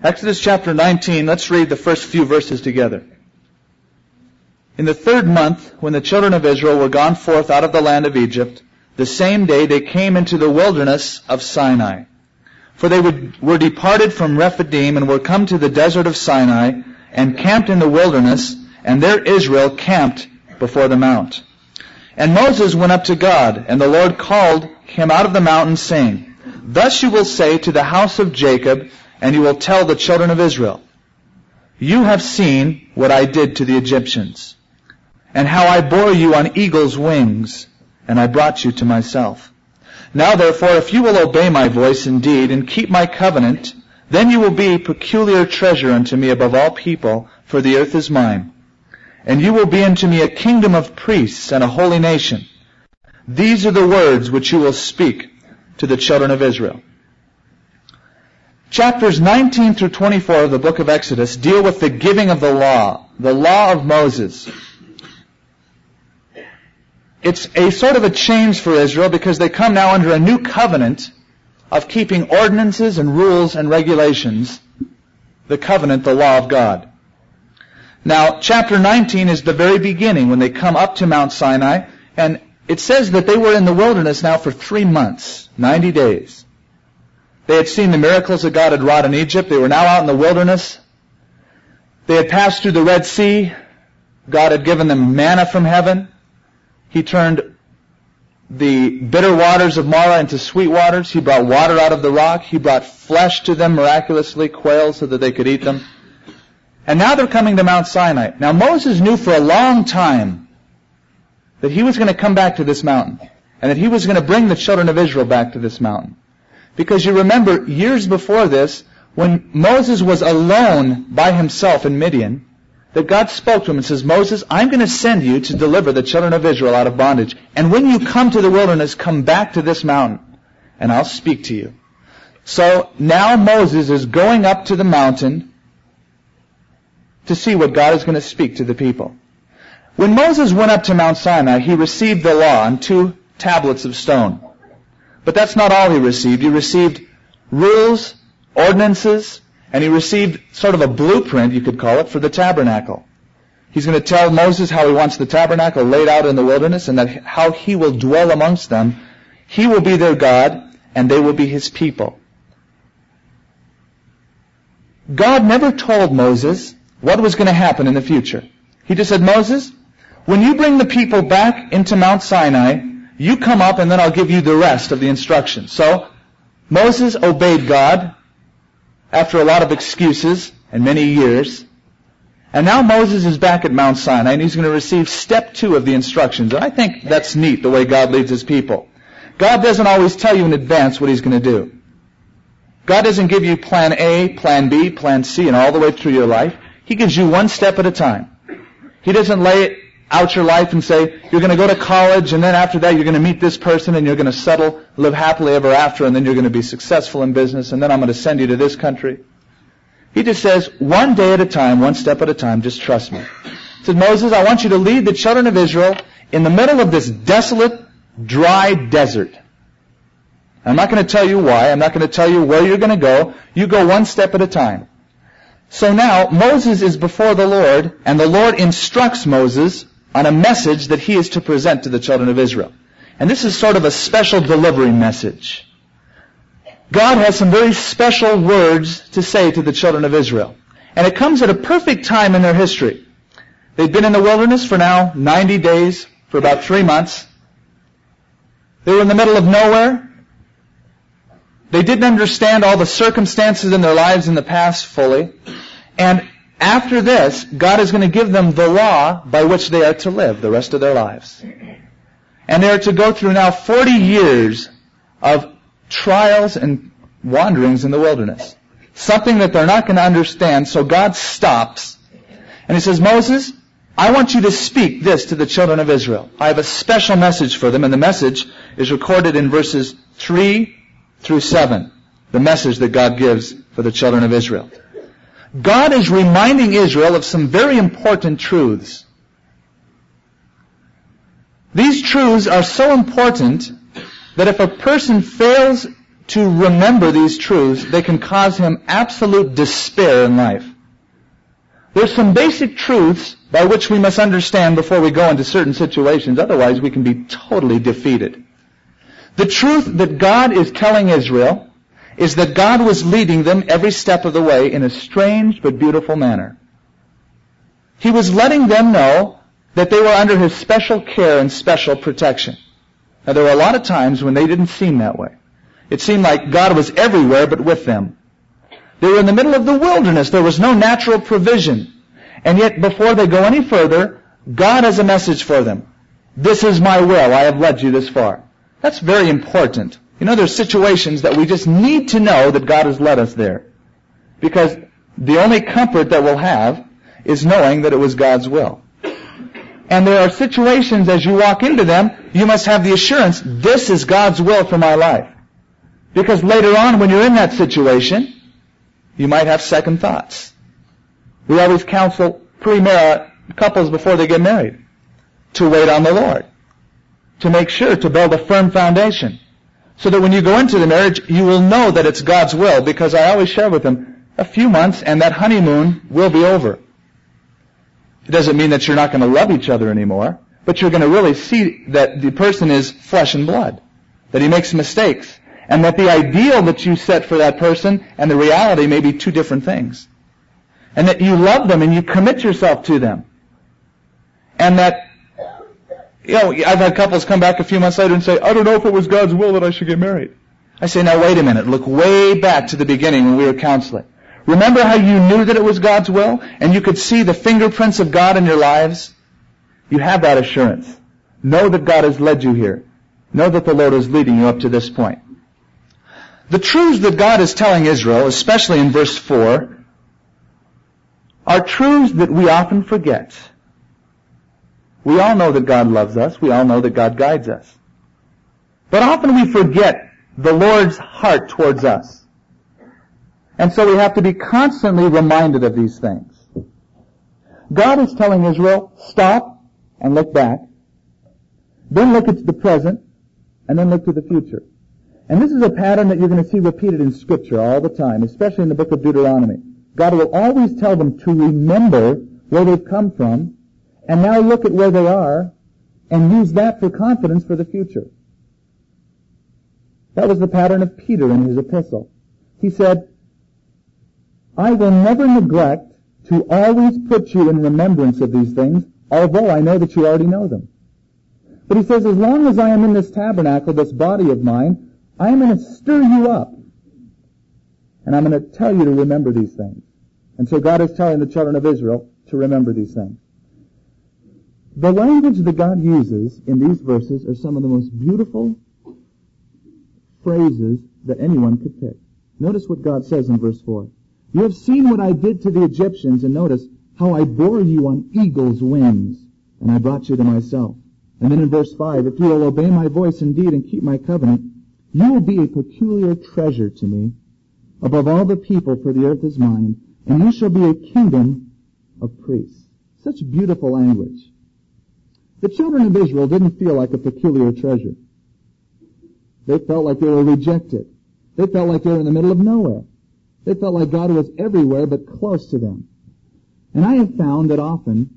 Exodus chapter 19, let's read the first few verses together. In the 3rd month, when the children of Israel were gone forth out of the land of Egypt, the same day they came into the wilderness of Sinai. For they were departed from Rephidim and were come to the desert of Sinai and camped in the wilderness, and there Israel camped before the mount. And Moses went up to God, and the Lord called him out of the mountain, saying, Thus you will say to the house of Jacob, and you will tell the children of Israel, You have seen what I did to the Egyptians, and how I bore you on eagle's wings, and I brought you to myself. Now therefore, if you will obey my voice indeed, and keep my covenant, then you will be a peculiar treasure unto me above all people, for the earth is mine. And you will be unto me a kingdom of priests and a holy nation. These are the words which you will speak to the children of Israel. Chapters 19 through 24 of the book of Exodus deal with the giving of the law of Moses. It's a sort of a change for Israel because they come now under a new covenant of keeping ordinances and rules and regulations, the covenant, the law of God. Now, chapter 19 is the very beginning when they come up to Mount Sinai, and it says that they were in the wilderness now for 3 months, 90 days. They had seen the miracles that God had wrought in Egypt. They were now out in the wilderness. They had passed through the Red Sea. God had given them manna from heaven. He turned the bitter waters of Marah into sweet waters. He brought water out of the rock. He brought flesh to them miraculously, quail, so that they could eat them. And now they're coming to Mount Sinai. Now Moses knew for a long time that he was going to come back to this mountain, and that he was going to bring the children of Israel back to this mountain. Because you remember, years before this, when Moses was alone by himself in Midian, that God spoke to him and says, Moses, I'm going to send you to deliver the children of Israel out of bondage. And when you come to the wilderness, come back to this mountain, and I'll speak to you. So now Moses is going up to the mountain to see what God is going to speak to the people. When Moses went up to Mount Sinai, he received the law on 2 tablets of stone. But that's not all he received. He received rules, ordinances, and he received sort of a blueprint, you could call it, for the tabernacle. He's going to tell Moses how he wants the tabernacle laid out in the wilderness, and that how he will dwell amongst them. He will be their God, and they will be his people. God never told Moses what was going to happen in the future. He just said, Moses, when you bring the people back into Mount Sinai, you come up and then I'll give you the rest of the instructions. So Moses obeyed God after a lot of excuses and many years. And now Moses is back at Mount Sinai and he's going to receive step 2 of the instructions. And I think that's neat, the way God leads his people. God doesn't always tell you in advance what he's going to do. God doesn't give you plan A, plan B, plan C, and all the way through your life. He gives you one step at a time. He doesn't lay out your life and say, you're going to go to college, and then after that you're going to meet this person, and you're going to settle, live happily ever after, and then you're going to be successful in business, and then I'm going to send you to this country. He just says, one day at a time, one step at a time, just trust me. He said, Moses, I want you to lead the children of Israel in the middle of this desolate, dry desert. I'm not going to tell you why. I'm not going to tell you where you're going to go. You go one step at a time. So now, Moses is before the Lord, and the Lord instructs Moses on a message that he is to present to the children of Israel. And this is sort of a special delivery message. God has some very special words to say to the children of Israel. And it comes at a perfect time in their history. They've been in the wilderness for now 90 days, for about 3 months. They were in the middle of nowhere. They didn't understand all the circumstances in their lives in the past fully. And after this, God is going to give them the law by which they are to live the rest of their lives. And they are to go through now 40 years of trials and wanderings in the wilderness. Something that they're not going to understand, so God stops. And he says, Moses, I want you to speak this to the children of Israel. I have a special message for them, and the message is recorded in verses 3 through 7. The message that God gives for the children of Israel. God is reminding Israel of some very important truths. These truths are so important that if a person fails to remember these truths, they can cause him absolute despair in life. There's some basic truths by which we must understand before we go into certain situations. Otherwise, we can be totally defeated. The truth that God is telling Israel is that God was leading them every step of the way in a strange but beautiful manner. He was letting them know that they were under His special care and special protection. Now, there were a lot of times when they didn't seem that way. It seemed like God was everywhere but with them. They were in the middle of the wilderness. There was no natural provision. And yet, before they go any further, God has a message for them. This is my will. I have led you this far. That's very important. You know, there's situations that we just need to know that God has led us there. Because the only comfort that we'll have is knowing that it was God's will. And there are situations as you walk into them, you must have the assurance, this is God's will for my life. Because later on, when you're in that situation, you might have second thoughts. We always counsel couples before they get married to wait on the Lord, to make sure to build a firm foundation, so that when you go into the marriage, you will know that it's God's will, because I always share with them, a few months and that honeymoon will be over. It doesn't mean that you're not going to love each other anymore, but you're going to really see that the person is flesh and blood, that he makes mistakes, and that the ideal that you set for that person and the reality may be two different things. And that you love them and you commit yourself to them. And that, I've had couples come back a few months later and say, I don't know if it was God's will that I should get married. I say, now wait a minute, look way back to the beginning when we were counseling. Remember how you knew that it was God's will and you could see the fingerprints of God in your lives? You have that assurance. Know that God has led you here. Know that the Lord is leading you up to this point. The truths that God is telling Israel, especially in verse 4, are truths that we often forget. We all know that God loves us. We all know that God guides us. But often we forget the Lord's heart towards us. And so we have to be constantly reminded of these things. God is telling Israel, stop and look back. Then look at the present, and then look to the future. And this is a pattern that you're going to see repeated in Scripture all the time, especially in the book of Deuteronomy. God will always tell them to remember where they've come from, and now look at where they are, and use that for confidence for the future. That was the pattern of Peter in his epistle. He said, I will never neglect to always put you in remembrance of these things, although I know that you already know them. But he says, as long as I am in this tabernacle, this body of mine, I am going to stir you up. And I'm going to tell you to remember these things. And so God is telling the children of Israel to remember these things. The language that God uses in these verses are some of the most beautiful phrases that anyone could pick. Notice what God says in verse 4. You have seen what I did to the Egyptians, and notice how I bore you on eagle's wings, and I brought you to myself. And then in verse 5, if you will obey my voice indeed and keep my covenant, you will be a peculiar treasure to me, above all the people, for the earth is mine, and you shall be a kingdom of priests. Such beautiful language. The children of Israel didn't feel like a peculiar treasure. They felt like they were rejected. They felt like they were in the middle of nowhere. They felt like God was everywhere but close to them. And I have found that often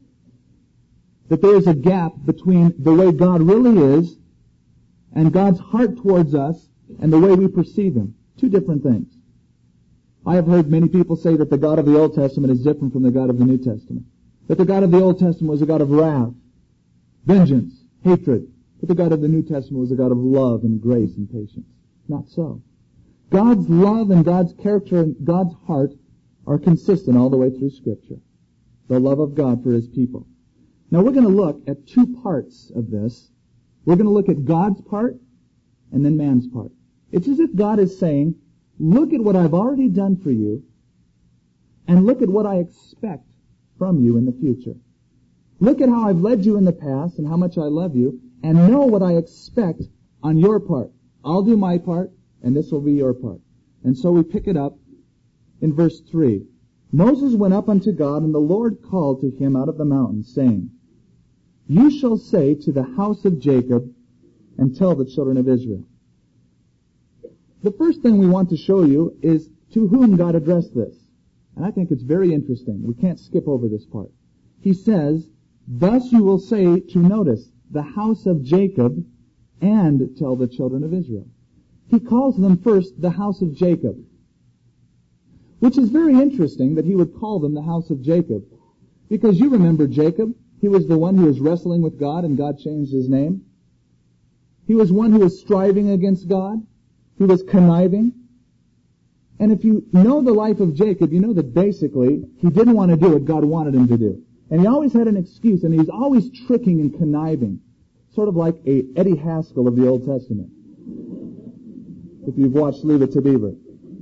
that there is a gap between the way God really is and God's heart towards us and the way we perceive Him. Two different things. I have heard many people say that the God of the Old Testament is different from the God of the New Testament. That the God of the Old Testament was a God of wrath, vengeance, hatred. But the God of the New Testament was a God of love and grace and patience. Not so. God's love and God's character and God's heart are consistent all the way through Scripture. The love of God for His people. Now we're going to look at two parts of this. We're going to look at God's part and then man's part. It's as if God is saying, look at what I've already done for you and look at what I expect from you in the future. Look at how I've led you in the past and how much I love you, and know what I expect on your part. I'll do my part, and this will be your part. And so we pick it up in verse 3. Moses went up unto God, and the Lord called to him out of the mountain, saying, You shall say to the house of Jacob, and tell the children of Israel. the first thing we want to show you is to whom God addressed this. And I think it's very interesting. We can't skip over this part. He says, thus you will say to, notice, the house of Jacob, and tell the children of Israel. He calls them first the house of Jacob, which is very interesting that he would call them the house of Jacob. Because you remember Jacob. He was the one who was wrestling with God, and God changed his name. He was one who was striving against God. He was conniving. And if you know the life of Jacob, you know that basically he didn't want to do what God wanted him to do. And he always had an excuse, and he was always tricking and conniving. Sort of like a Eddie Haskell of the Old Testament. If you've watched Leave It to Beaver.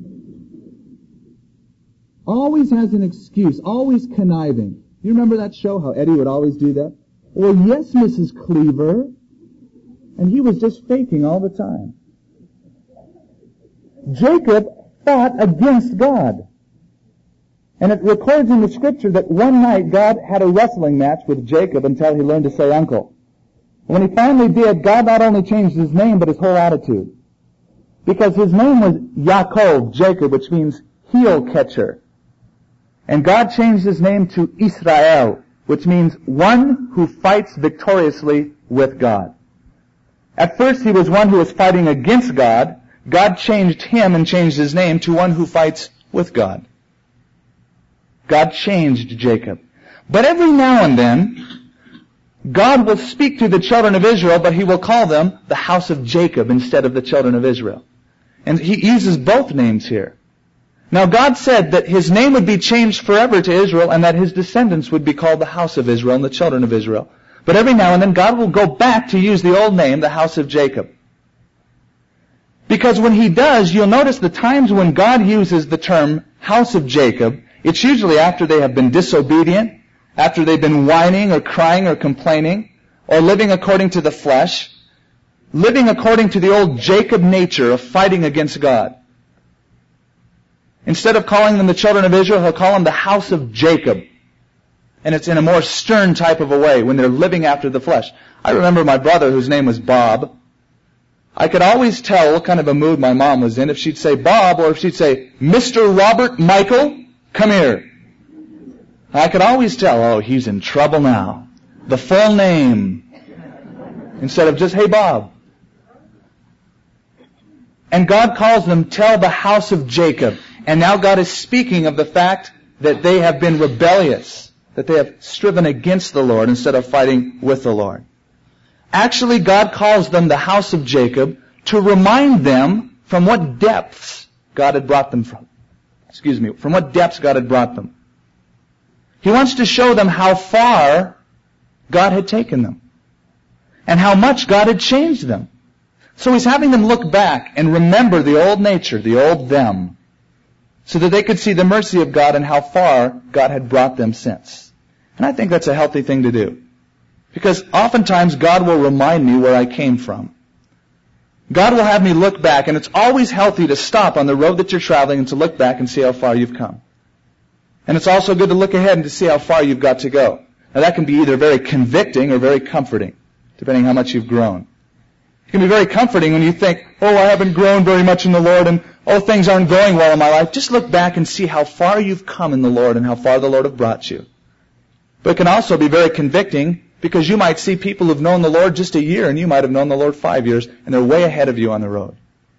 Always has an excuse, always conniving. You remember that show, how Eddie would always do that? Well, yes, Mrs. Cleaver. And he was just faking all the time. Jacob fought against God. And it records in the scripture that one night God had a wrestling match with Jacob until he learned to say uncle. When he finally did, God not only changed his name, but his whole attitude. Because his name was Yaakov, Jacob, which means heel catcher. And God changed his name to Israel, which means one who fights victoriously with God. At first he was one who was fighting against God. God changed him and changed his name to one who fights with God. God changed Jacob. But every now and then, God will speak to the children of Israel, but he will call them the house of Jacob instead of the children of Israel. And he uses both names here. Now God said that his name would be changed forever to Israel and that his descendants would be called the house of Israel and the children of Israel. But every now and then God will go back to use the old name, the house of Jacob. Because when he does, you'll notice the times when God uses the term house of Jacob, it's usually after they have been disobedient, after they've been whining or crying or complaining, or living according to the flesh, living according to the old Jacob nature of fighting against God. Instead of calling them the children of Israel, he'll call them the house of Jacob. And it's in a more stern type of a way when they're living after the flesh. I remember my brother, whose name was Bob. I could always tell what kind of a mood my mom was in if she'd say Bob or if she'd say, Mr. Robert Michael, come here. I could always tell, oh, he's in trouble now. The full name. Instead of just, hey, Bob. And God calls them, tell the house of Jacob. And now God is speaking of the fact that they have been rebellious, that they have striven against the Lord instead of fighting with the Lord. Actually, God calls them the house of Jacob to remind them from what depths God had brought them from. From what depths God had brought them. He wants to show them how far God had taken them and how much God had changed them. So he's having them look back and remember the old nature, the old them, so that they could see the mercy of God and how far God had brought them since. And I think that's a healthy thing to do. Because oftentimes God will remind me where I came from. God will have me look back, and it's always healthy to stop on the road that you're traveling and to look back and see how far you've come. And it's also good to look ahead and to see how far you've got to go. Now that can be either very convicting or very comforting, depending how much you've grown. It can be very comforting when you think, oh, I haven't grown very much in the Lord, and oh, things aren't going well in my life. Just look back and see how far you've come in the Lord and how far the Lord has brought you. But it can also be very convicting because you might see people who've known the Lord just a year and you might have known the Lord 5 years and they're way ahead of you on the road.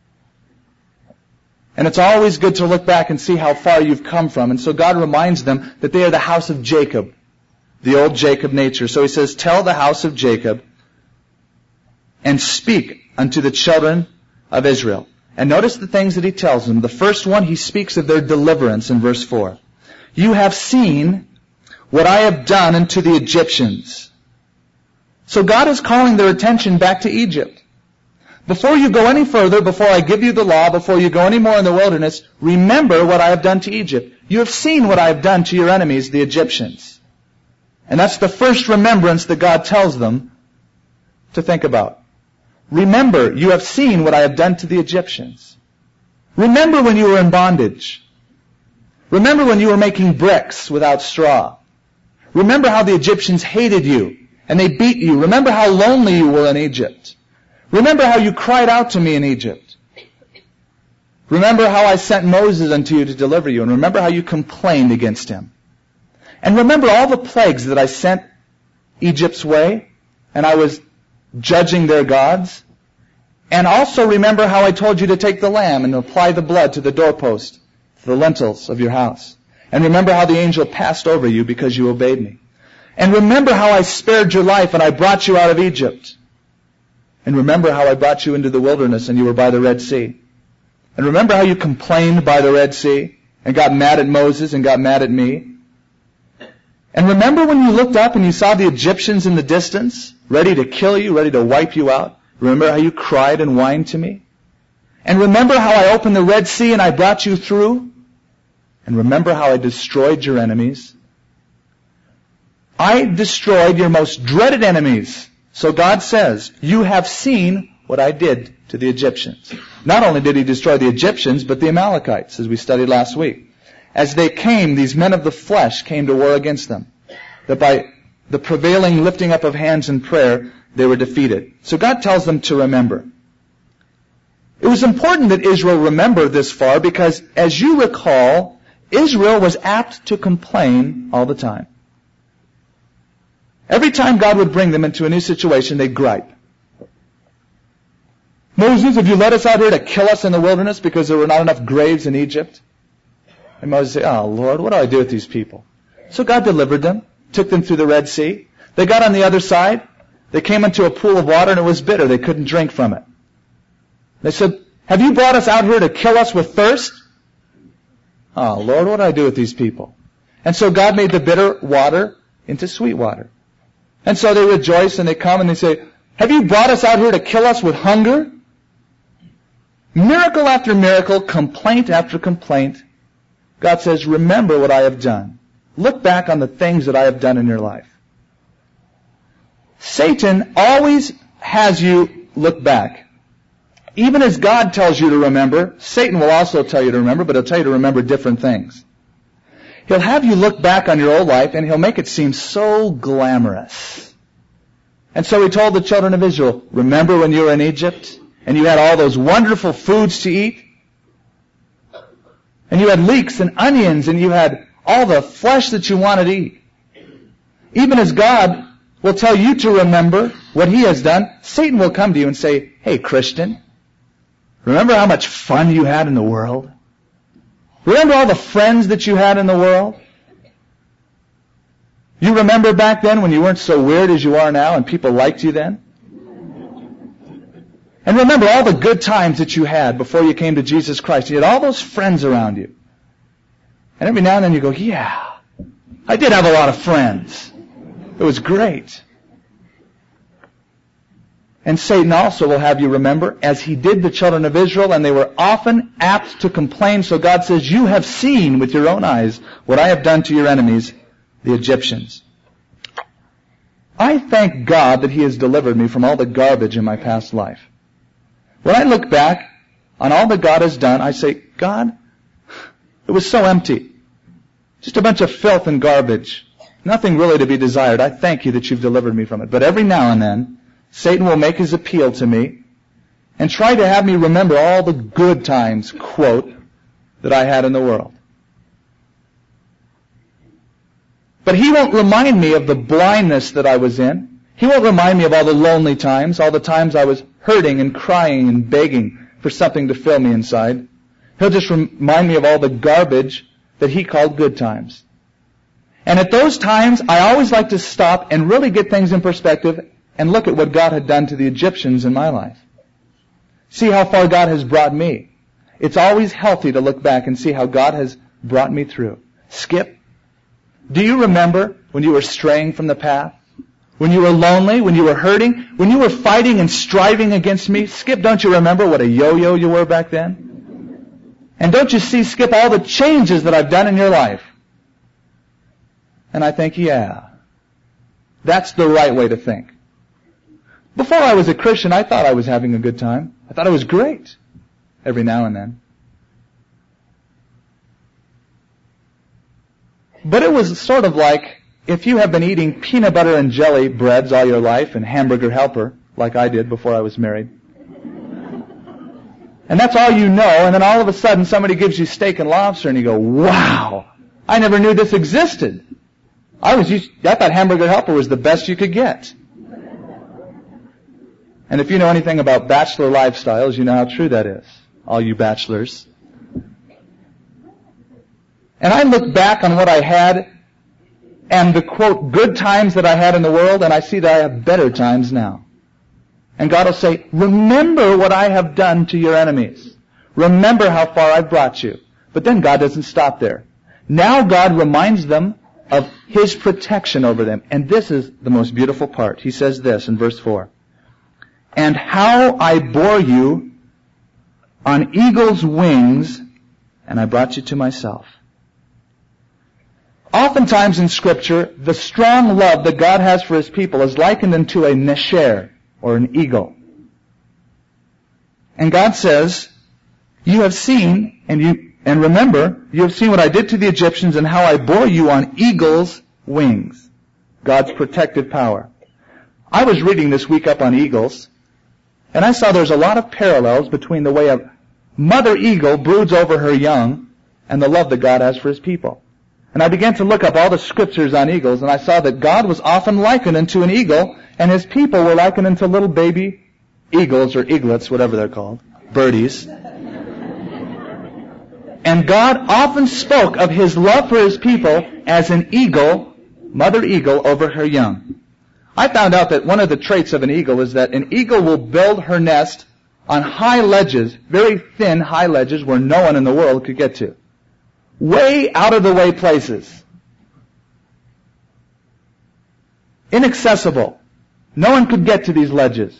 And it's always good to look back and see how far you've come from. And so God reminds them that they are the house of Jacob, the old Jacob nature. So he says, tell the house of Jacob and speak unto the children of Israel. And notice the things that he tells them. The first one, he speaks of their deliverance in verse 4. You have seen what I have done unto the Egyptians. So God is calling their attention back to Egypt. Before you go any further, before I give you the law, before you go any more in the wilderness, remember what I have done to Egypt. You have seen what I have done to your enemies, the Egyptians. And that's the first remembrance that God tells them to think about. Remember, you have seen what I have done to the Egyptians. Remember when you were in bondage. Remember when you were making bricks without straw. Remember how the Egyptians hated you and they beat you. Remember how lonely you were in Egypt. Remember how you cried out to me in Egypt. Remember how I sent Moses unto you to deliver you, and remember how you complained against him. And remember all the plagues that I sent Egypt's way, and I was judging their gods. And also remember how I told you to take the lamb and apply the blood to the doorpost, to the lintels of your house. And remember how the angel passed over you because you obeyed me. And remember how I spared your life and I brought you out of Egypt. And remember how I brought you into the wilderness and you were by the Red Sea. And remember how you complained by the Red Sea and got mad at Moses and got mad at me. And remember when you looked up and you saw the Egyptians in the distance, ready to kill you, ready to wipe you out? Remember how you cried and whined to me? And remember how I opened the Red Sea and I brought you through? And remember how I destroyed your enemies? I destroyed your most dreaded enemies. So God says, you have seen what I did to the Egyptians. Not only did he destroy the Egyptians, but the Amalekites, as we studied last week. As they came, these men of the flesh came to war against them. That by the prevailing lifting up of hands in prayer, they were defeated. So God tells them to remember. It was important that Israel remember this far because, as you recall, Israel was apt to complain all the time. Every time God would bring them into a new situation, they'd gripe. Moses, have you led us out here to kill us in the wilderness because there were not enough graves in Egypt? And Moses said, oh, Lord, what do I do with these people? So God delivered them, took them through the Red Sea. They got on the other side. They came into a pool of water and it was bitter. They couldn't drink from it. They said, have you brought us out here to kill us with thirst? Oh, Lord, what do I do with these people? And so God made the bitter water into sweet water. And so they rejoice and they come and they say, have you brought us out here to kill us with hunger? Miracle after miracle, complaint after complaint. God says, remember what I have done. Look back on the things that I have done in your life. Satan always has you look back. Even as God tells you to remember, Satan will also tell you to remember, but he'll tell you to remember different things. He'll have you look back on your old life and he'll make it seem so glamorous. And so he told the children of Israel, remember when you were in Egypt and you had all those wonderful foods to eat? And you had leeks and onions and you had all the flesh that you wanted to eat. Even as God will tell you to remember what he has done, Satan will come to you and say, hey, Christian, remember how much fun you had in the world? Remember all the friends that you had in the world? You remember back then when you weren't so weird as you are now and people liked you then? And remember all the good times that you had before you came to Jesus Christ. You had all those friends around you. And every now and then you go, yeah, I did have a lot of friends. It was great. And Satan also will have you remember, as he did the children of Israel, and they were often apt to complain. So God says, you have seen with your own eyes what I have done to your enemies, the Egyptians. I thank God that he has delivered me from all the garbage in my past life. When I look back on all that God has done, I say, God, it was so empty. Just a bunch of filth and garbage. Nothing really to be desired. I thank you that you've delivered me from it. But every now and then, Satan will make his appeal to me and try to have me remember all the good times, quote, that I had in the world. But he won't remind me of the blindness that I was in. He won't remind me of all the lonely times, all the times I was hurting and crying and begging for something to fill me inside. He'll just remind me of all the garbage that he called good times. And at those times, I always like to stop and really get things in perspective and look at what God had done to the Egyptians in my life. See how far God has brought me. It's always healthy to look back and see how God has brought me through. Skip, do you remember when you were straying from the path? When you were lonely? When you were hurting? When you were fighting and striving against me? Skip, don't you remember what a yo-yo you were back then? And don't you see, Skip, all the changes that I've done in your life? And I think, yeah, that's the right way to think. Before I was a Christian, I thought I was having a good time. I thought it was great every now and then. But it was sort of like if you have been eating peanut butter and jelly breads all your life and Hamburger Helper, like I did before I was married. And that's all you know, and then all of a sudden somebody gives you steak and lobster and you go, wow, I never knew this existed. I thought Hamburger Helper was the best you could get. And if you know anything about bachelor lifestyles, you know how true that is, all you bachelors. And I look back on what I had and the, quote, good times that I had in the world, and I see that I have better times now. And God will say, remember what I have done to your enemies. Remember how far I've brought you. But then God doesn't stop there. Now God reminds them of His protection over them. And this is the most beautiful part. He says this in verse 4. And how I bore you on eagle's wings, and I brought you to myself. Oftentimes in Scripture, the strong love that God has for His people is likened unto a nesher, or an eagle. And God says, you have seen, and remember, you have seen what I did to the Egyptians and how I bore you on eagle's wings. God's protective power. I was reading this week up on eagles, and I saw there's a lot of parallels between the way a mother eagle broods over her young and the love that God has for His people. And I began to look up all the scriptures on eagles, and I saw that God was often likened unto an eagle, and His people were likened unto little baby eagles, or eaglets, whatever they're called, birdies. And God often spoke of His love for His people as an eagle, mother eagle, over her young. I found out that one of the traits of an eagle is that an eagle will build her nest on high ledges, very thin high ledges where no one in the world could get to. Way out of the way places. Inaccessible. No one could get to these ledges.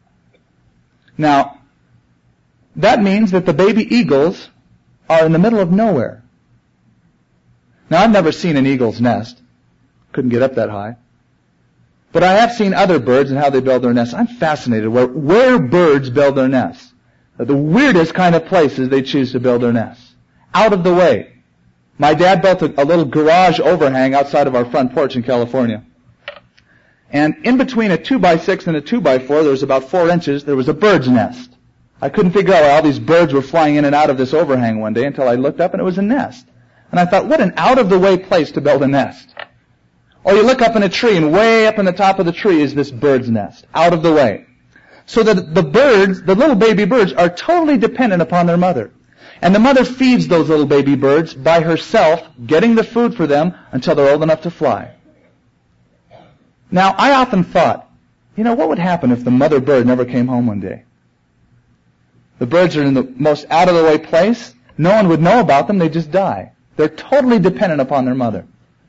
Now, that means that the baby eagles are in the middle of nowhere. Now, I've never seen an eagle's nest. Couldn't get up that high. But I have seen other birds and how they build their nests. I'm fascinated where birds build their nests. The weirdest kind of places they choose to build their nests. Out of the way. My dad built a little garage overhang outside of our front porch in California. And in between a 2x6 and a 2x4, there was about 4 inches, there was a bird's nest. I couldn't figure out why all these birds were flying in and out of this overhang one day until I looked up and it was a nest. And I thought, what an out-of-the-way place to build a nest. Or you look up in a tree, and way up in the top of the tree is this bird's nest, out of the way. So that the birds, the little baby birds, are totally dependent upon their mother. And the mother feeds those little baby birds by herself, getting the food for them until they're old enough to fly. Now, I often thought, what would happen if the mother bird never came home one day? The birds are in the most out-of-the-way place. No one would know about them. They just die. They're totally dependent upon their mother.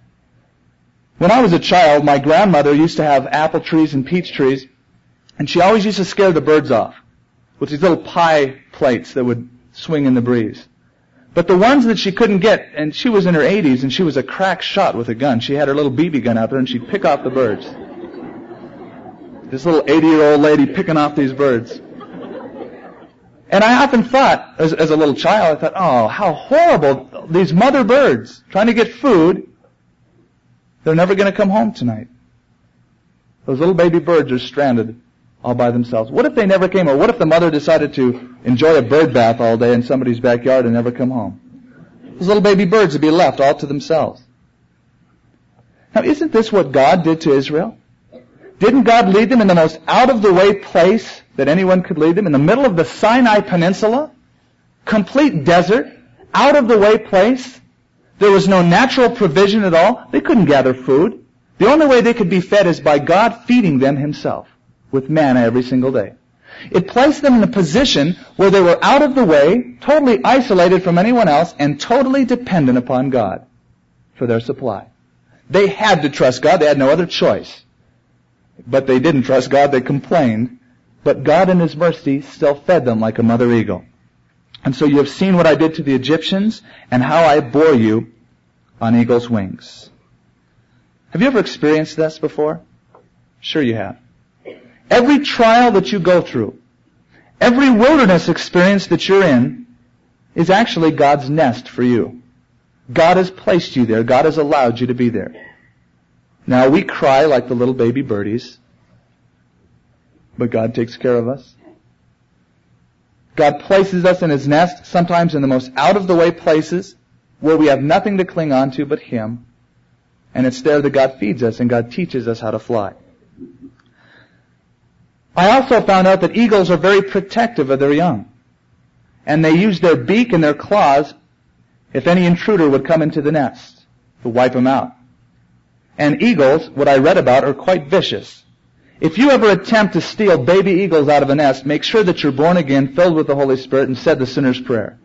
When I was a child, my grandmother used to have apple trees and peach trees, and she always used to scare the birds off with these little pie plates that would swing in the breeze. But the ones that she couldn't get, and she was in her 80s, and she was a crack shot with a gun. She had her little BB gun out there, and she'd pick off the birds. This little 80-year-old lady picking off these birds. And I often thought, as a little child, I thought, oh, how horrible, these mother birds trying to get food. They're never going to come home tonight. Those little baby birds are stranded all by themselves. What if they never came? Or what if the mother decided to enjoy a bird bath all day in somebody's backyard and never come home? Those little baby birds would be left all to themselves. Now, isn't this what God did to Israel? Didn't God lead them in the most out-of-the-way place that anyone could lead them? In the middle of the Sinai Peninsula? Complete desert? Out-of-the-way place? There was no natural provision at all. They couldn't gather food. The only way they could be fed is by God feeding them Himself with manna every single day. It placed them in a position where they were out of the way, totally isolated from anyone else, and totally dependent upon God for their supply. They had to trust God. They had no other choice. But they didn't trust God. They complained. But God in His mercy still fed them like a mother eagle. And so you have seen what I did to the Egyptians and how I bore you on eagle's wings. Have you ever experienced this before? Sure you have. Every trial that you go through, every wilderness experience that you're in, is actually God's nest for you. God has placed you there. God has allowed you to be there. Now, we cry like the little baby birdies, but God takes care of us. God places us in His nest, sometimes in the most out-of-the-way places, where we have nothing to cling on to but Him. And it's there that God feeds us and God teaches us how to fly. I also found out that eagles are very protective of their young. And they use their beak and their claws if any intruder would come into the nest to wipe them out. And eagles, what I read about, are quite vicious. If you ever attempt to steal baby eagles out of a nest, make sure that you're born again, filled with the Holy Spirit, and said the sinner's prayer.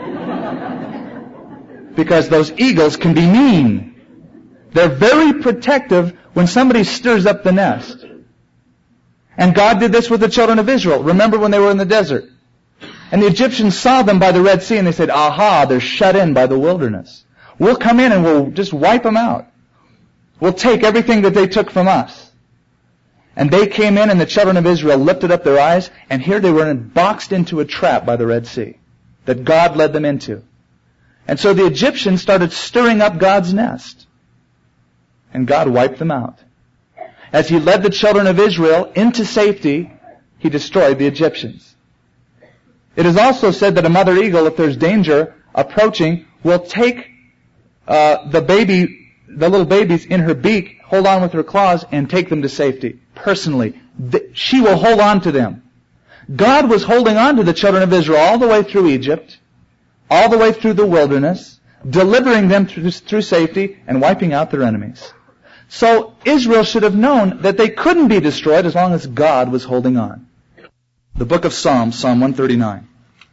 Because those eagles can be mean. They're very protective when somebody stirs up the nest. And God did this with the children of Israel. Remember when they were in the desert? And the Egyptians saw them by the Red Sea and they said, aha, they're shut in by the wilderness. We'll come in and we'll just wipe them out. We'll take everything that they took from us. And they came in and the children of Israel lifted up their eyes, and here they were boxed into a trap by the Red Sea that God led them into. And so the Egyptians started stirring up God's nest. And God wiped them out. As He led the children of Israel into safety, He destroyed the Egyptians. It is also said that a mother eagle, if there's danger approaching, will take the little babies in her beak, hold on with her claws, and take them to safety. Personally, she will hold on to them. God was holding on to the children of Israel all the way through Egypt, all the way through the wilderness, delivering them through safety and wiping out their enemies. So Israel should have known that they couldn't be destroyed as long as God was holding on. The book of Psalms, Psalm 139.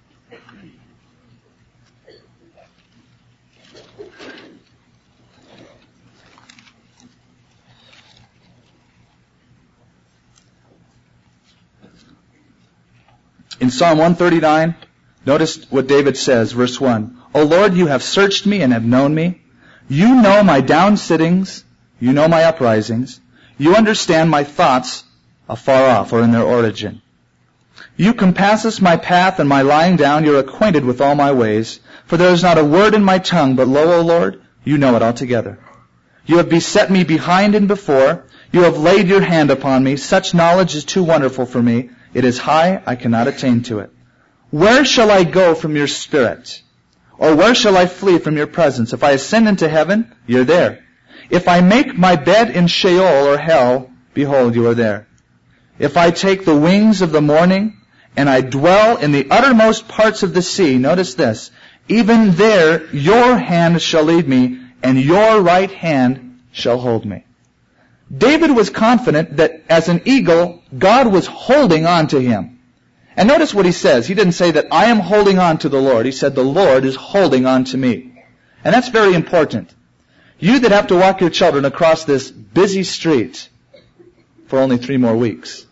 In Psalm 139, notice what David says, verse 1. O Lord, you have searched me and have known me. You know my down-sittings. You know my uprisings. You understand my thoughts afar off, or in their origin. You compass my path and my lying down. You're acquainted with all my ways. For there is not a word in my tongue, but lo, O Lord, you know it altogether. You have beset me behind and before. You have laid your hand upon me. Such knowledge is too wonderful for me. It is high, I cannot attain to it. Where shall I go from your spirit? Or where shall I flee from your presence? If I ascend into heaven, you're there. If I make my bed in Sheol or hell, behold, you are there. If I take the wings of the morning, and I dwell in the uttermost parts of the sea, notice this, even there your hand shall lead me, and your right hand shall hold me. David was confident that as an eagle, God was holding on to him. And notice what he says. He didn't say that I am holding on to the Lord. He said the Lord is holding on to me. And that's very important. You that have to walk your children across this busy street for only 3 more weeks,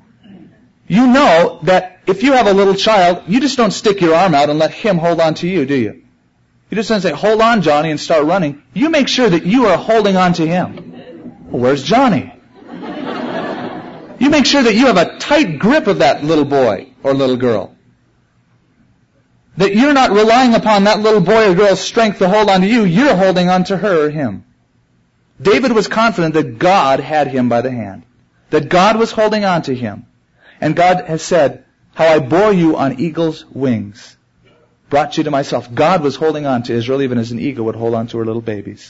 you know that if you have a little child, you just don't stick your arm out and let him hold on to you, do you? You just don't say, hold on, Johnny, and start running. You make sure that you are holding on to him. Well, where's Johnny? You make sure that you have a tight grip of that little boy or little girl. That you're not relying upon that little boy or girl's strength to hold on to you. You're holding on to her or him. David was confident that God had him by the hand. That God was holding on to him. And God has said, how I bore you on eagle's wings, brought you to myself. God was holding on to Israel even as an eagle would hold on to her little babies.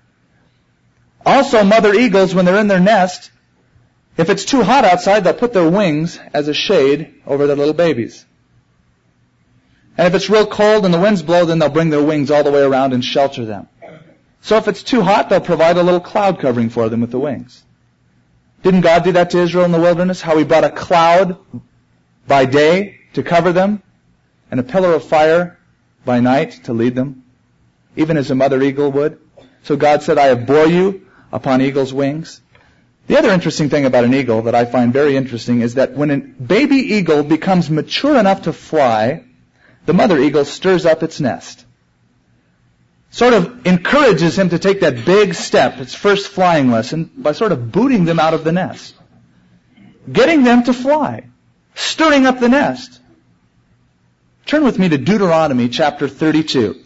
Also, mother eagles, when they're in their nest, if it's too hot outside, they'll put their wings as a shade over their little babies. And if it's real cold and the winds blow, then they'll bring their wings all the way around and shelter them. So if it's too hot, they'll provide a little cloud covering for them with the wings. Didn't God do that to Israel in the wilderness? How He brought a cloud by day to cover them and a pillar of fire by night to lead them, even as a mother eagle would. So God said, I have bore you upon eagle's wings. The other interesting thing about an eagle that I find very interesting is that when a baby eagle becomes mature enough to fly, the mother eagle stirs up its nest. Sort of encourages him to take that big step, its first flying lesson, by sort of booting them out of the nest. Getting them to fly. Stirring up the nest. Turn with me to Deuteronomy chapter 32.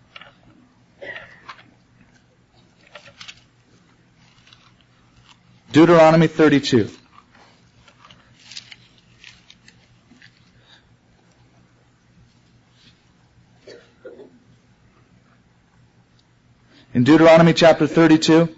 Deuteronomy 32. Deuteronomy chapter 32.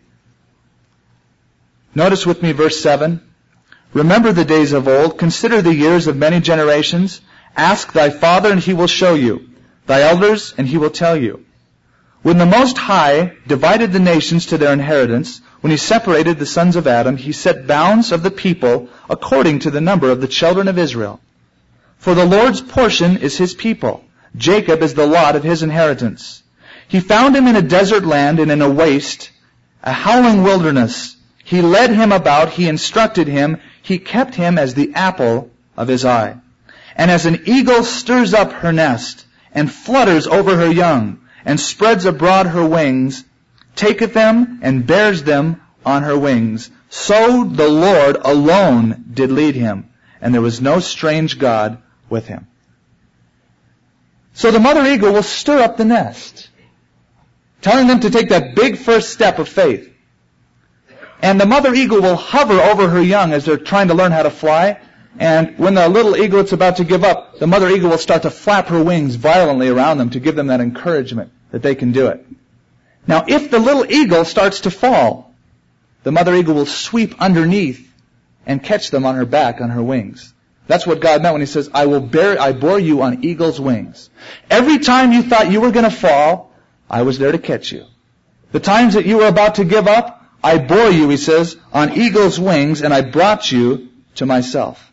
Notice with me verse 7. Remember the days of old, consider the years of many generations. Ask thy father, and he will show you, thy elders, and he will tell you. When the Most High divided the nations to their inheritance, when he separated the sons of Adam, he set bounds of the people according to the number of the children of Israel. For the Lord's portion is his people. Jacob is the lot of his inheritance. He found him in a desert land and in a waste, a howling wilderness. He led him about, he instructed him, he kept him as the apple of his eye. And as an eagle stirs up her nest, and flutters over her young, and spreads abroad her wings, taketh them and bears them on her wings, so the Lord alone did lead him, and there was no strange God with him. So the mother eagle will stir up the nest, telling them to take that big first step of faith. And the mother eagle will hover over her young as they're trying to learn how to fly. And when the little eaglet's about to give up, the mother eagle will start to flap her wings violently around them to give them that encouragement that they can do it. Now, if the little eagle starts to fall, the mother eagle will sweep underneath and catch them on her back, on her wings. That's what God meant when he says, I bore you on eagle's wings. Every time you thought you were going to fall, I was there to catch you. The times that you were about to give up, I bore you, he says, on eagle's wings, and I brought you to myself.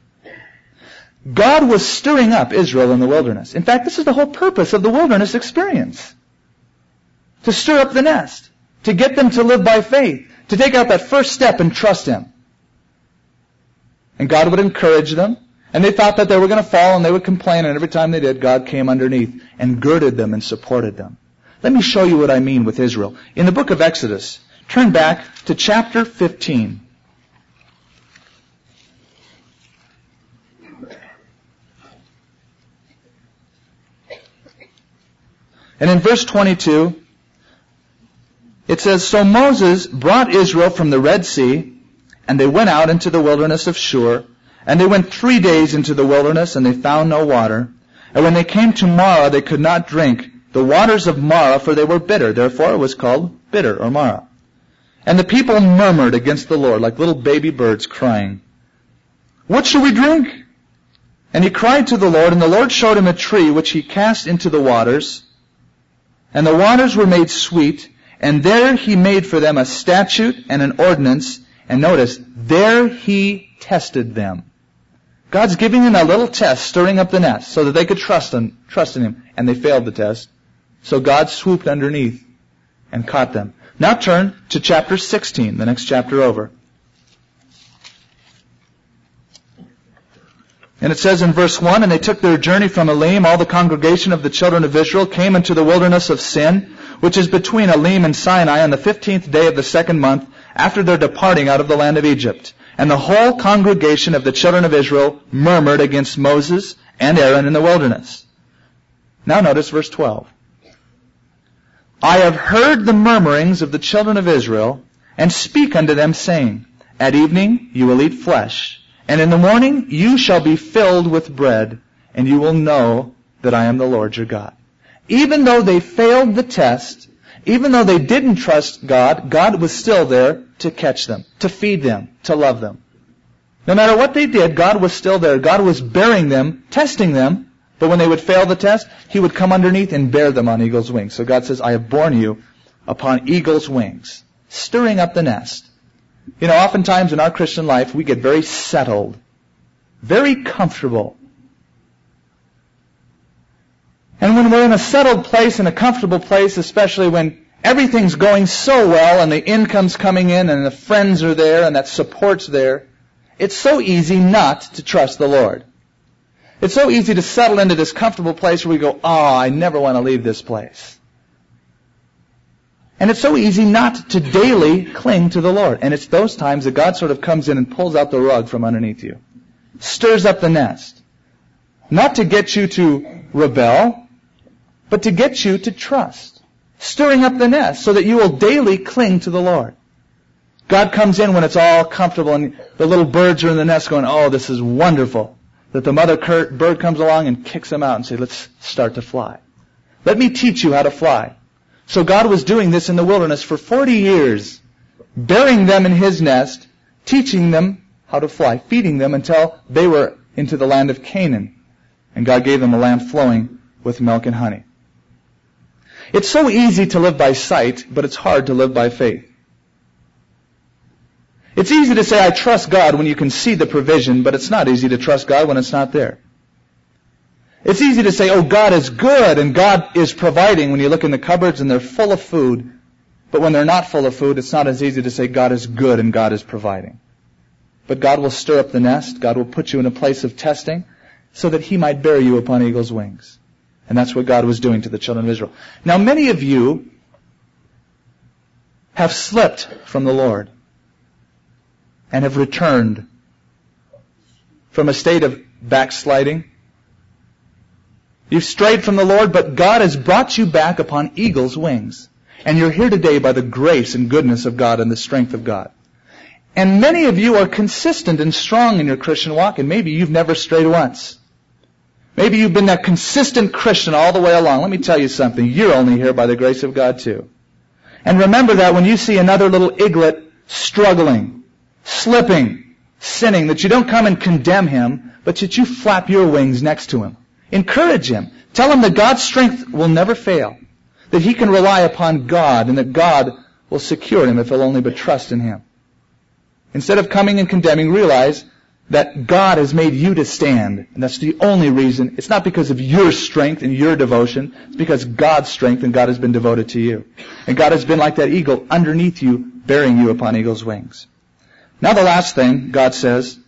God was stirring up Israel in the wilderness. In fact, this is the whole purpose of the wilderness experience. To stir up the nest. To get them to live by faith. To take out that first step and trust him. And God would encourage them. And they thought that they were going to fall and they would complain. And every time they did, God came underneath and girded them and supported them. Let me show you what I mean with Israel. In the book of Exodus, turn back to chapter 15. And in verse 22, it says, So Moses brought Israel from the Red Sea, and they went out into the wilderness of Shur, and they went 3 days into the wilderness, and they found no water. And when they came to Marah, they could not drink the waters of Marah, for they were bitter. Therefore it was called bitter, or Marah. And the people murmured against the Lord, like little baby birds crying, What shall we drink? And he cried to the Lord, and the Lord showed him a tree, which he cast into the waters. And the waters were made sweet, and there he made for them a statute and an ordinance. And notice, there he tested them. God's giving them a little test, stirring up the nest, so that they could trust in him. And they failed the test. So God swooped underneath and caught them. Now turn to chapter 16, the next chapter over. And it says in verse 1, And they took their journey from Elim. All the congregation of the children of Israel came into the wilderness of Sin, which is between Elim and Sinai, on the 15th day of the 2nd month, after their departing out of the land of Egypt. And the whole congregation of the children of Israel murmured against Moses and Aaron in the wilderness. Now notice verse 12. I have heard the murmurings of the children of Israel, and speak unto them, saying, At evening you will eat flesh, and in the morning you shall be filled with bread, and you will know that I am the Lord your God. Even though they failed the test, even though they didn't trust God, God was still there to catch them, to feed them, to love them. No matter what they did, God was still there. God was bearing them, testing them, but when they would fail the test, he would come underneath and bear them on eagle's wings. So God says, I have borne you upon eagle's wings, stirring up the nest. You know, oftentimes in our Christian life, we get very settled, very comfortable. And when we're in a settled place, in a comfortable place, especially when everything's going so well and the income's coming in and the friends are there and that support's there, it's so easy not to trust the Lord. It's so easy to settle into this comfortable place where we go, I never want to leave this place. And it's so easy not to daily cling to the Lord. And it's those times that God sort of comes in and pulls out the rug from underneath you. Stirs up the nest. Not to get you to rebel, but to get you to trust. Stirring up the nest so that you will daily cling to the Lord. God comes in when it's all comfortable and the little birds are in the nest going, this is wonderful. That the mother bird comes along and kicks them out and says, let's start to fly. Let me teach you how to fly. So God was doing this in the wilderness for 40 years, burying them in His nest, teaching them how to fly, feeding them until they were into the land of Canaan. And God gave them a land flowing with milk and honey. It's so easy to live by sight, but it's hard to live by faith. It's easy to say, I trust God when you can see the provision, but it's not easy to trust God when it's not there. It's easy to say, oh, God is good and God is providing when you look in the cupboards and they're full of food. But when they're not full of food, it's not as easy to say God is good and God is providing. But God will stir up the nest. God will put you in a place of testing so that He might bear you upon eagle's wings. And that's what God was doing to the children of Israel. Now, many of you have slipped from the Lord and have returned from a state of backsliding. You've strayed from the Lord, but God has brought you back upon eagle's wings. And you're here today by the grace and goodness of God and the strength of God. And many of you are consistent and strong in your Christian walk, and maybe you've never strayed once. Maybe you've been that consistent Christian all the way along. Let me tell you something. You're only here by the grace of God too. And remember that when you see another little eaglet struggling, slipping, sinning, that you don't come and condemn him, but that you flap your wings next to him. Encourage him. Tell him that God's strength will never fail, that he can rely upon God, and that God will secure him if he'll only but trust in Him. Instead of coming and condemning, realize that God has made you to stand, and that's the only reason. It's not because of your strength and your devotion. It's because God's strength and God has been devoted to you. And God has been like that eagle underneath you, bearing you upon eagle's wings. Now the last thing, God says,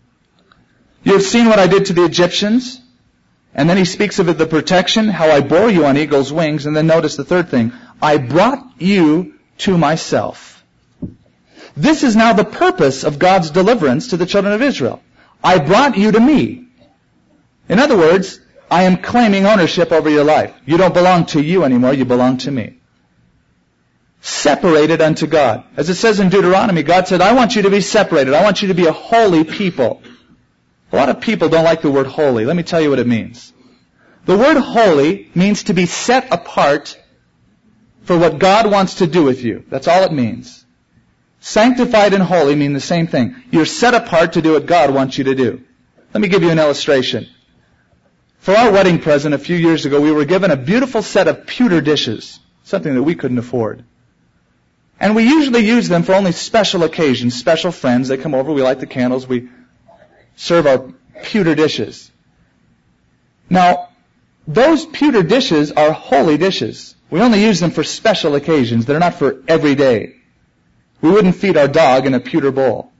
you have seen what I did to the Egyptians. And then He speaks of the protection, how I bore you on eagle's wings. And then notice the third thing, I brought you to myself. This is now the purpose of God's deliverance to the children of Israel. I brought you to me. In other words, I am claiming ownership over your life. You don't belong to you anymore, you belong to me. Separated unto God. As it says in Deuteronomy, God said, I want you to be separated. I want you to be a holy people. A lot of people don't like the word holy. Let me tell you what it means. The word holy means to be set apart for what God wants to do with you. That's all it means. Sanctified and holy mean the same thing. You're set apart to do what God wants you to do. Let me give you an illustration. For our wedding present a few years ago, we were given a beautiful set of pewter dishes, something that we couldn't afford. And we usually use them for only special occasions, special friends. They come over, we light the candles, we serve our pewter dishes. Now, those pewter dishes are holy dishes. We only use them for special occasions. They're not for every day. We wouldn't feed our dog in a pewter bowl.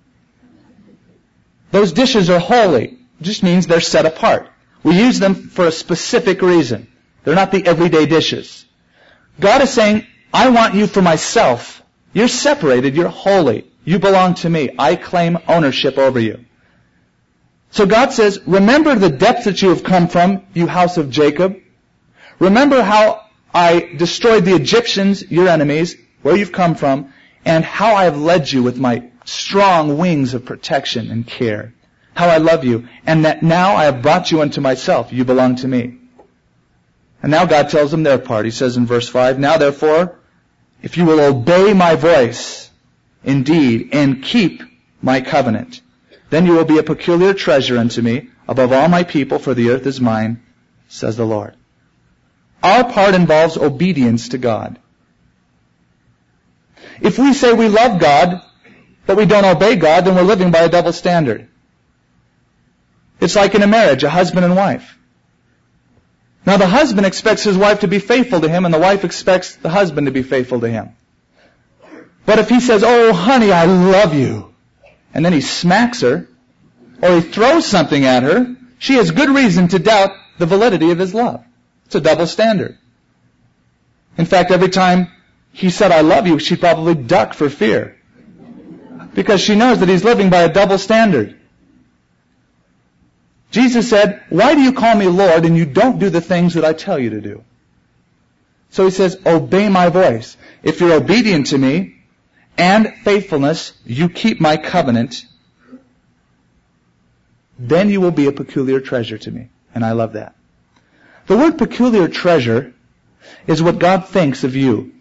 Those dishes are holy. It just means they're set apart. We use them for a specific reason. They're not the everyday dishes. God is saying, I want you for myself. You're separated. You're holy. You belong to me. I claim ownership over you. So God says, remember the depth that you have come from, you house of Jacob. Remember how I destroyed the Egyptians, your enemies, where you've come from, and how I have led you with my strong wings of protection and care. How I love you. And that now I have brought you unto myself. You belong to me. And now God tells them their part. He says in verse 5, now therefore, if you will obey my voice, indeed, and keep my covenant, then you will be a peculiar treasure unto me above all my people, for the earth is mine, says the Lord. Our part involves obedience to God. If we say we love God, but we don't obey God, then we're living by a double standard. It's like in a marriage, a husband and wife. Now the husband expects his wife to be faithful to him, and the wife expects the husband to be faithful to him. But if he says, oh honey, I love you, and then he smacks her, or he throws something at her, she has good reason to doubt the validity of his love. It's a double standard. In fact, every time he said, I love you, she'd probably duck for fear. Because she knows that he's living by a double standard. Jesus said, why do you call me Lord and you don't do the things that I tell you to do? So he says, obey my voice. If you're obedient to me and faithfulness, you keep my covenant, then you will be a peculiar treasure to me. And I love that. The word peculiar treasure is what God thinks of you.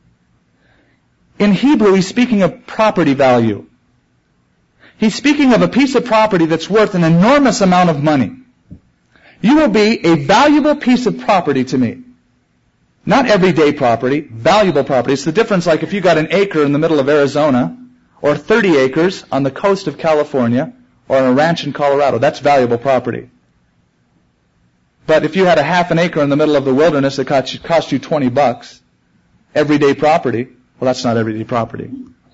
In Hebrew, he's speaking of property value. He's speaking of a piece of property that's worth an enormous amount of money. You will be a valuable piece of property to me. Not everyday property, valuable property. It's the difference like if you got an acre in the middle of Arizona, or 30 acres on the coast of California, or on a ranch in Colorado. That's valuable property. But if you had a half an acre in the middle of the wilderness that cost you $20, everyday property, well, that's not everyday property.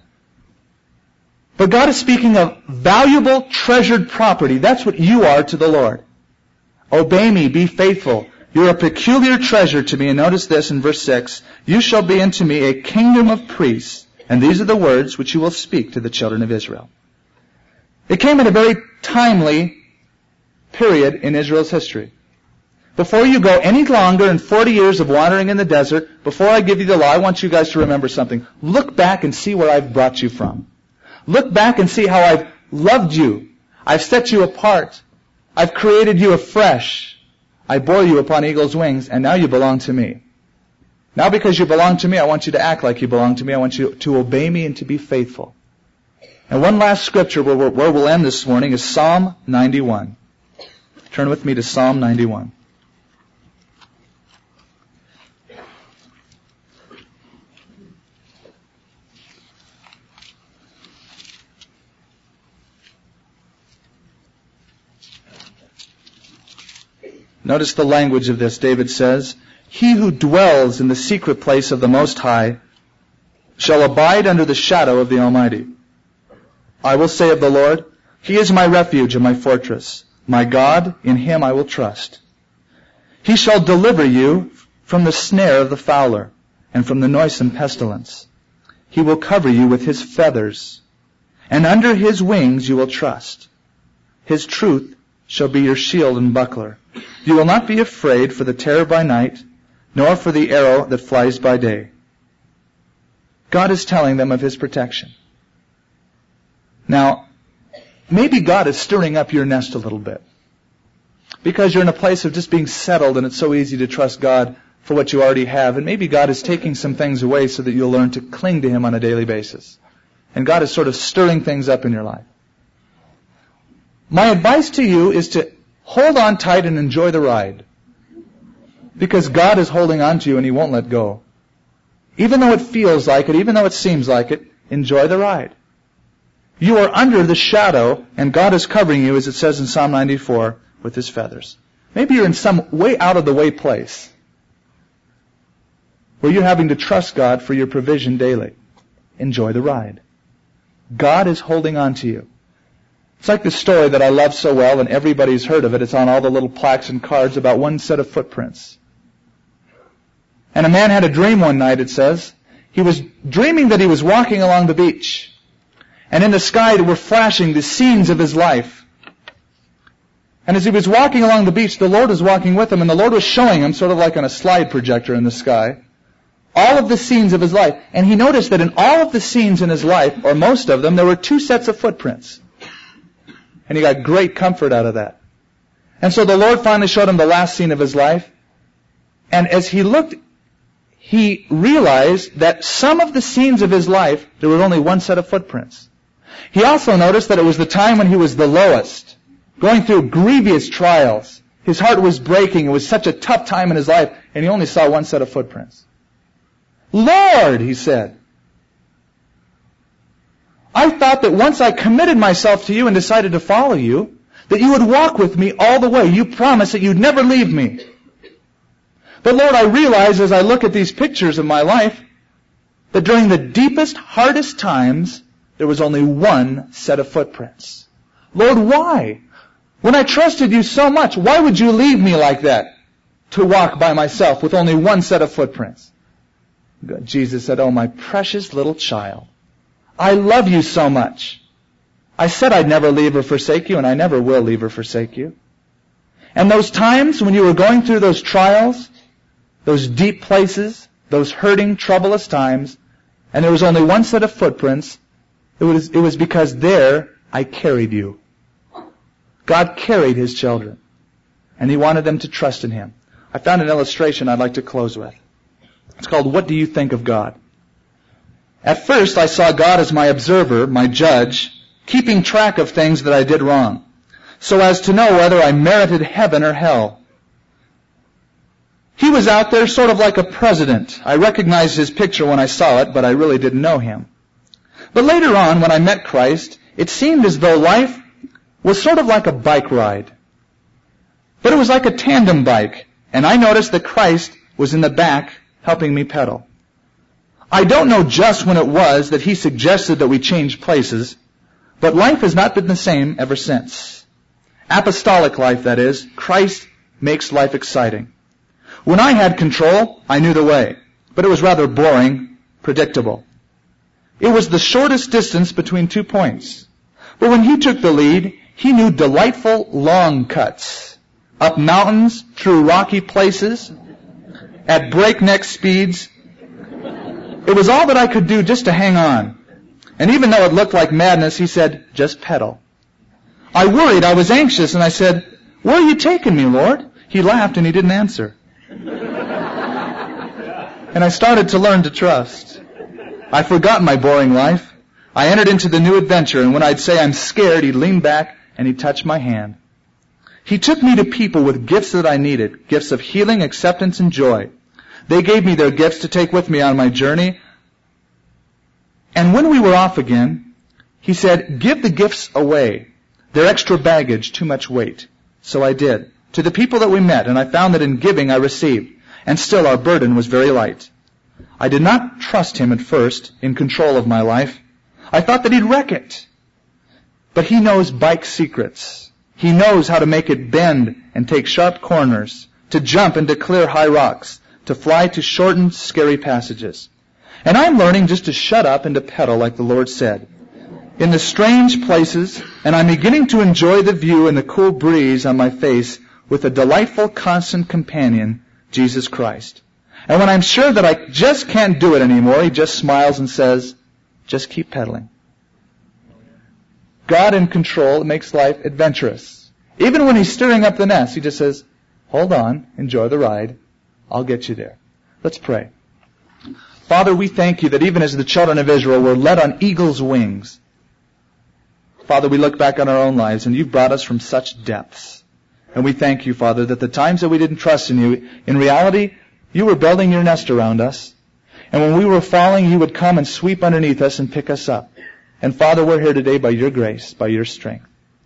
But God is speaking of valuable, treasured property. That's what you are to the Lord. Obey me, be faithful. You're a peculiar treasure to me. And notice this in verse 6. You shall be unto me a kingdom of priests, and these are the words which you will speak to the children of Israel. It came at a very timely period in Israel's history. Before you go any longer in 40 years of wandering in the desert, before I give you the law, I want you guys to remember something. Look back and see where I've brought you from. Look back and see how I've loved you. I've set you apart. I've created you afresh. I bore you upon eagle's wings, and now you belong to me. Now because you belong to me, I want you to act like you belong to me. I want you to obey me and to be faithful. And one last scripture where we'll end this morning is Psalm 91. Turn with me to Psalm 91. Notice the language of this. David says, He who dwells in the secret place of the Most High shall abide under the shadow of the Almighty. I will say of the Lord, He is my refuge and my fortress. My God, in Him I will trust. He shall deliver you from the snare of the fowler and from the noisome pestilence. He will cover you with His feathers, and under His wings you will trust. His truth shall be your shield and buckler. You will not be afraid for the terror by night, nor for the arrow that flies by day. God is telling them of His protection. Now, maybe God is stirring up your nest a little bit, because you're in a place of just being settled, and it's so easy to trust God for what you already have. And maybe God is taking some things away so that you'll learn to cling to Him on a daily basis. And God is sort of stirring things up in your life. My advice to you is to hold on tight and enjoy the ride. Because God is holding on to you and He won't let go. Even though it feels like it, even though it seems like it, enjoy the ride. You are under the shadow, and God is covering you, as it says in Psalm 94, with His feathers. Maybe you're in some way out of the way place where you're having to trust God for your provision daily. Enjoy the ride. God is holding on to you. It's like the story that I love so well, and everybody's heard of it. It's on all the little plaques and cards about one set of footprints. And a man had a dream one night, it says. He was dreaming that he was walking along the beach. And in the sky were flashing the scenes of his life. And as he was walking along the beach, the Lord was walking with him, and the Lord was showing him, sort of like on a slide projector in the sky, all of the scenes of his life. And he noticed that in all of the scenes in his life, or most of them, there were two sets of footprints. And he got great comfort out of that. And so the Lord finally showed him the last scene of his life. And as he looked, he realized that some of the scenes of his life, there was only one set of footprints. He also noticed that it was the time when he was the lowest, going through grievous trials. His heart was breaking. It was such a tough time in his life, and he only saw one set of footprints. Lord, he said, I thought that once I committed myself to you and decided to follow you, that you would walk with me all the way. You promised that you'd never leave me. But Lord, I realize as I look at these pictures of my life, that during the deepest, hardest times, there was only one set of footprints. Lord, why? When I trusted you so much, why would you leave me like that to walk by myself with only one set of footprints? Jesus said, oh, my precious little child, I love you so much. I said I'd never leave or forsake you, and I never will leave or forsake you. And those times when you were going through those trials, those deep places, those hurting, troublous times, and there was only one set of footprints, it was because there I carried you. God carried His children, and He wanted them to trust in Him. I found an illustration I'd like to close with. It's called What Do You Think of God? At first, I saw God as my observer, my judge, keeping track of things that I did wrong, so as to know whether I merited heaven or hell. He was out there sort of like a president. I recognized his picture when I saw it, but I really didn't know him. But later on, when I met Christ, it seemed as though life was sort of like a bike ride. But it was like a tandem bike, and I noticed that Christ was in the back helping me pedal. I don't know just when it was that he suggested that we change places, but life has not been the same ever since. Apostolic life, that is. Christ makes life exciting. When I had control, I knew the way, but it was rather boring, predictable. It was the shortest distance between 2 points. But when he took the lead, he knew delightful long cuts, up mountains, through rocky places, at breakneck speeds. It was all that I could do just to hang on. And even though it looked like madness, he said, just pedal. I worried, I was anxious, and I said, where are you taking me, Lord? He laughed and he didn't answer. And I started to learn to trust. I forgot my boring life. I entered into the new adventure, and when I'd say I'm scared, he'd lean back and he'd touch my hand. He took me to people with gifts that I needed, gifts of healing, acceptance, and joy. They gave me their gifts to take with me on my journey. And when we were off again, he said, give the gifts away. They're extra baggage, too much weight. So I did. To the people that we met, and I found that in giving I received. And still our burden was very light. I did not trust him at first, in control of my life. I thought that he'd wreck it. But he knows bike secrets. He knows how to make it bend and take sharp corners, to jump into clear high rocks, to fly to shortened, scary passages. And I'm learning just to shut up and to pedal like the Lord said. In the strange places, and I'm beginning to enjoy the view and the cool breeze on my face with a delightful, constant companion, Jesus Christ. And when I'm sure that I just can't do it anymore, he just smiles and says, just keep pedaling. God in control makes life adventurous. Even when he's stirring up the nest, he just says, hold on, enjoy the ride. I'll get you there. Let's pray. Father, we thank you that even as the children of Israel were led on eagle's wings, Father, we look back on our own lives and you've brought us from such depths. And we thank you, Father, that the times that we didn't trust in you, in reality, you were building your nest around us. And when we were falling, you would come and sweep underneath us and pick us up. And Father, we're here today by your grace, by your strength.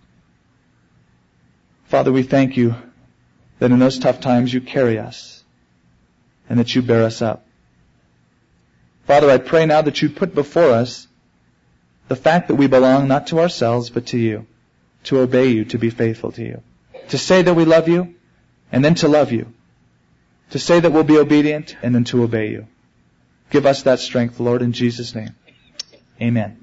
Father, we thank you that in those tough times you carry us and that you bear us up. Father, I pray now that you put before us the fact that we belong not to ourselves but to you, to obey you, to be faithful to you, to say that we love you and then to love you, to say that we'll be obedient and then to obey you. Give us that strength, Lord, in Jesus' name. Amen.